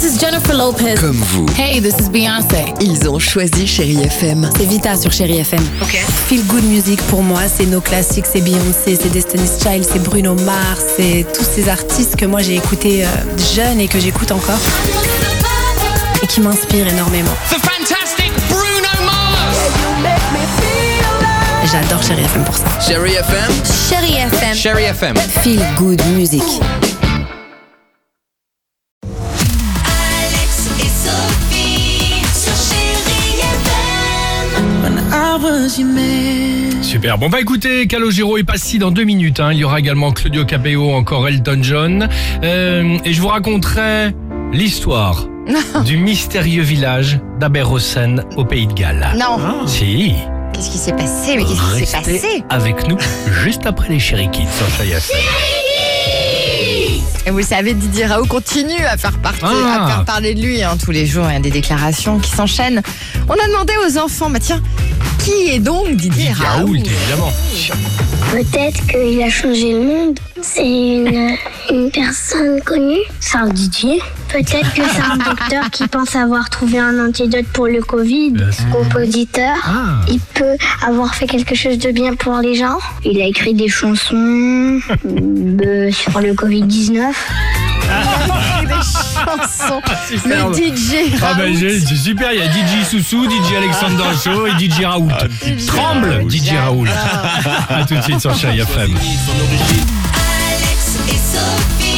this is Jennifer Lopez. Comme vous. Hey, this is Beyoncé. Ils ont choisi Chérie FM. C'est Vita sur Chérie FM. Ok. Feel Good Music pour moi, c'est nos classiques, c'est Beyoncé, c'est Destiny's Child, c'est Bruno Mars, c'est tous ces artistes que moi j'ai écoutés jeune et que j'écoute encore et qui m'inspirent énormément. The fantastic Bruno Mars. J'adore Chérie FM pour ça. Chérie FM. Chérie FM. Chérie FM. Feel Good Music. Alex et Sophie sur Chérie FM. Super. Bon, écoutez, Calogero est passé dans 2 minutes. Il y aura également Claudio Capéo, encore Elton John. Et je vous raconterai l'histoire du mystérieux village d'Aberrossen au Pays de Galles. Non. Si. Qu'est-ce qui s'est passé? Mais qu'est-ce qui s'est Restez passé? avec nous juste après les Chéri Kids sur Chérie FM. Et vous le savez, Didier Raoult continue à faire parler de lui tous les jours. Il y a des déclarations qui s'enchaînent. On a demandé aux enfants, tiens, qui est donc Didier Raoult? Évidemment. Peut-être qu'il a changé le monde. C'est une personne connue. C'est un Didier. Peut-être que c'est un docteur qui pense avoir trouvé un antidote pour le Covid. Compositeur. Il peut avoir fait quelque chose de bien pour les gens. Il a écrit des chansons sur le Covid-19. Des chansons. Super. Le DJ Ah Raoult. c'est super, il y a DJ Soussou, DJ Alexander Shaw et DJ Raoult. Tremble, DJ Raoult. A tout de suite sur Chérie FM. Alex et Sophie.